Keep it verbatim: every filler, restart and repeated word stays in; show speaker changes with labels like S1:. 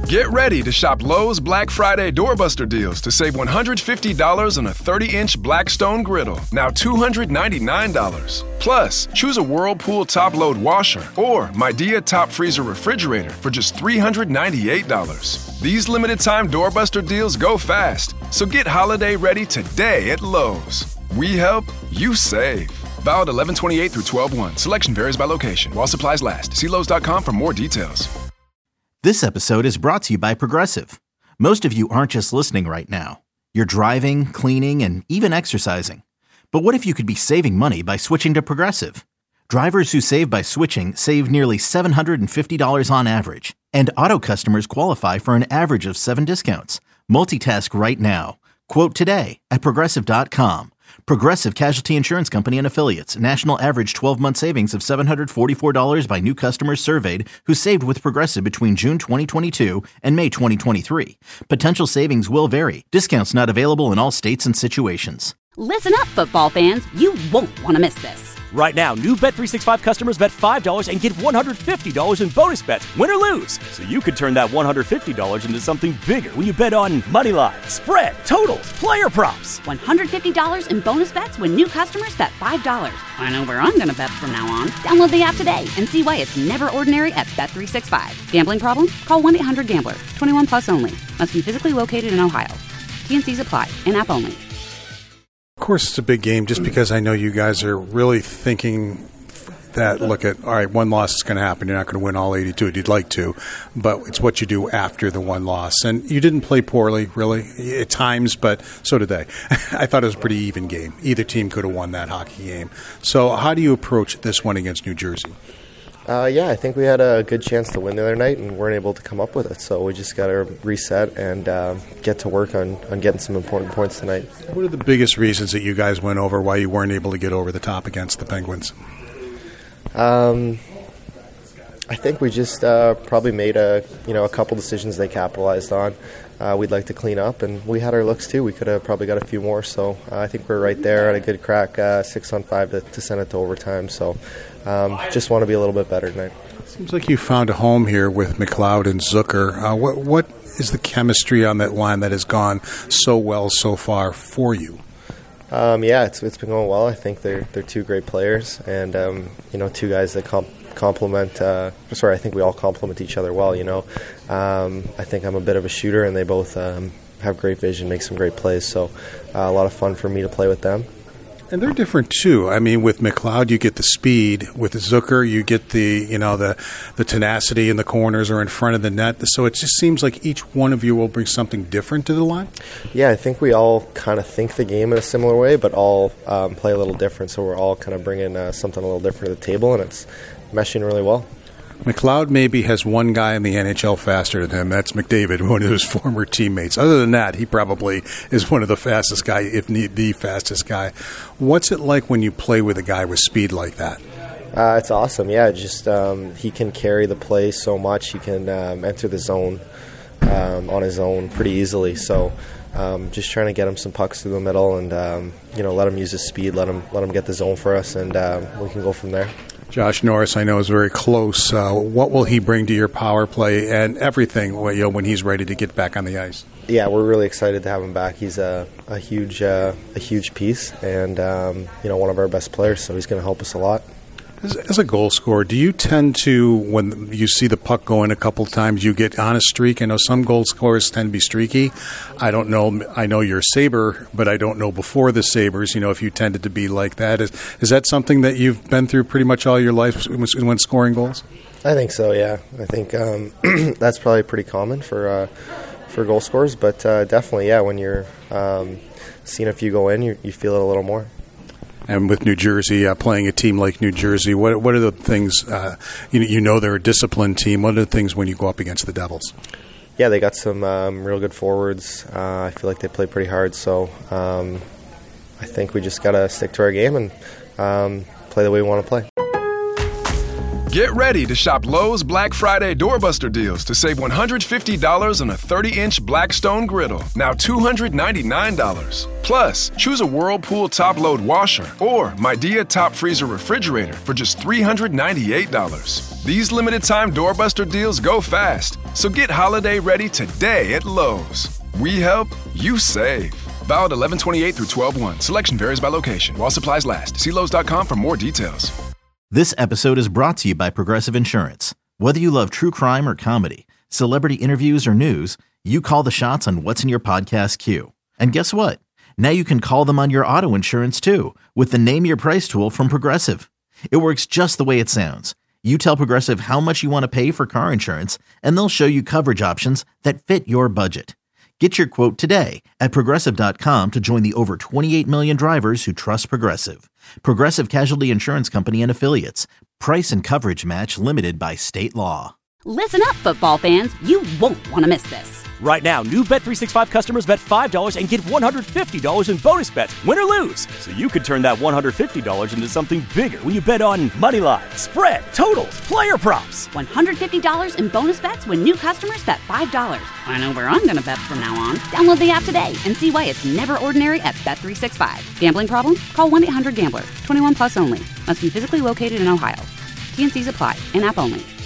S1: Get ready to shop Lowe's Black Friday Doorbuster deals to save one hundred fifty dollars on a thirty-inch Blackstone griddle, now two hundred ninety-nine dollars. Plus, choose a Whirlpool top-load washer or Midea top freezer refrigerator for just three hundred ninety-eight dollars. These limited-time Doorbuster deals go fast, so get holiday ready today at Lowe's. We help, you save. Valid eleven twenty-eight through twelve one. Selection varies by location. While supplies last. See Lowe's dot com for more details.
S2: This episode is brought to you by Progressive. Most of you aren't just listening right now. You're driving, cleaning, and even exercising. But what if you could be saving money by switching to Progressive? Drivers who save by switching save nearly seven hundred fifty dollars on average. And auto customers qualify for an average of seven discounts. Multitask right now. Quote today at Progressive dot com. Progressive Casualty Insurance Company and Affiliates. National average twelve-month savings of seven hundred forty-four dollars by new customers surveyed who saved with Progressive between June twenty twenty-two and May twenty twenty-three. Potential savings will vary. Discounts not available in all states and situations.
S3: Listen up, football fans. You won't want to miss this.
S4: Right now, new Bet three sixty-five customers bet five dollars and get one hundred fifty dollars in bonus bets, win or lose. So you could turn that one hundred fifty dollars into something bigger when you bet on money line, spread, totals, player props.
S3: one hundred fifty dollars in bonus bets when new customers bet five dollars. I know where I'm going to bet from now on. Download the app today and see why it's never ordinary at Bet three sixty-five. Gambling problem? Call one eight hundred gambler. twenty-one plus only. Must be physically located in Ohio. T and Cs apply. In-app only.
S5: Of course, it's a big game just because I know you guys are really thinking that, look at, all right, one loss is going to happen. You're not going to win all eighty-two. You'd like to, but it's what you do after the one loss. And you didn't play poorly, really, at times, but so did they. I thought it was a pretty even game. Either team could have won that hockey game. So how do you approach this one against New Jersey?
S6: Uh, yeah, I think we had a good chance to win the other night and weren't able to come up with it. So we just got to reset and uh, get to work on, on getting some important points tonight.
S5: What are the biggest reasons that you guys went over why you weren't able to get over the top against the Penguins?
S6: Um, I think we just uh, probably made a you know a couple decisions they capitalized on. Uh, we'd like to clean up, and we had our looks too. We could have probably got a few more. So uh, I think we're right there at a good crack, uh, six on five to, to send it to overtime. So um, just want to be a little bit better tonight.
S5: Seems like you found a home here with McLeod and Zucker. Uh, what what is the chemistry on that line that has gone so well so far for you?
S6: Um, yeah, it's it's been going well. I think they're they're two great players, and um, you know, two guys that comp- complement. Uh, sorry, I think we all complement each other well. You know, um, I think I'm a bit of a shooter, and they both um, have great vision, make some great plays. So, uh, a lot of fun for me to play with them.
S5: And they're different too. I mean, with McLeod, you get the speed. With Zucker, you get the you know the the tenacity in the corners or in front of the net. So it just seems like each one of you will bring something different to the line.
S6: Yeah, I think we all kind of think the game in a similar way, but all um, play a little different. So we're all kind of bringing uh, something a little different to the table, and it's meshing really well.
S5: McLeod maybe has one guy in the N H L faster than him. That's McDavid, one of his former teammates. Other than that, he probably is one of the fastest guy, if not the fastest guy. What's it like when you play with a guy with speed like that?
S6: Uh, it's awesome. Yeah, just um, he can carry the play so much. He can um, enter the zone um, on his own pretty easily. So um, just trying to get him some pucks through the middle and um, you know let him use his speed, let him let him get the zone for us, and um, we can go from there.
S5: Josh Norris, I know, is very close. Uh, what will he bring to your power play and everything you know, when he's ready to get back on the ice?
S6: Yeah, we're really excited to have him back. He's a, a huge uh, a huge piece and um, you know one of our best players, so he's going to help us a lot.
S5: As, as a goal scorer, do you tend to, when you see the puck go in a couple of times, you get on a streak? I know some goal scorers tend to be streaky. I don't know. I know you're a Sabre, but I don't know before the Sabres, you know, if you tended to be like that. Is, is that something that you've been through pretty much all your life when scoring goals?
S6: I think so, yeah. I think um, that's probably pretty common for uh, for goal scorers, but uh, definitely, yeah, when you're um, seeing a few go in, you, you feel it a little more.
S5: And with New Jersey, uh, playing a team like New Jersey, what what are the things, uh, you, you know they're a disciplined team, what are the things when you go up against the Devils?
S6: Yeah, they got some um, real good forwards. Uh, I feel like they play pretty hard, so um, I think we just got to stick to our game and um, play the way we want to play.
S1: Get ready to shop Lowe's Black Friday Doorbuster deals to save one hundred fifty dollars on a thirty-inch Blackstone griddle, now two hundred ninety-nine dollars. Plus, choose a Whirlpool top-load washer or Midea top freezer refrigerator for just three hundred ninety-eight dollars. These limited-time Doorbuster deals go fast, so get holiday ready today at Lowe's. We help, you save. Valid eleven twenty-eight through twelve one. Selection varies by location. While supplies last. See Lowe's dot com for more details.
S2: This episode is brought to you by Progressive Insurance. Whether you love true crime or comedy, celebrity interviews or news, you call the shots on what's in your podcast queue. And guess what? Now you can call them on your auto insurance too with the Name Your Price tool from Progressive. It works just the way it sounds. You tell Progressive how much you want to pay for car insurance, and they'll show you coverage options that fit your budget. Get your quote today at Progressive dot com to join the over twenty-eight million drivers who trust Progressive. Progressive Casualty Insurance Company and Affiliates. Price and coverage match limited by state law.
S3: Listen up, football fans. You won't want to miss this.
S4: Right now, new Bet three sixty-five customers bet five dollars and get one hundred fifty dollars in bonus bets, win or lose. So you could turn that one hundred fifty dollars into something bigger when you bet on money line, spread, totals, player props.
S3: one hundred fifty dollars in bonus bets when new customers bet five dollars. I know where I'm going to bet from now on. Download the app today and see why it's never ordinary at Bet three sixty-five. Gambling problem? Call one eight hundred gambler. twenty-one plus only. Must be physically located in Ohio. T N Cs apply. In-app only.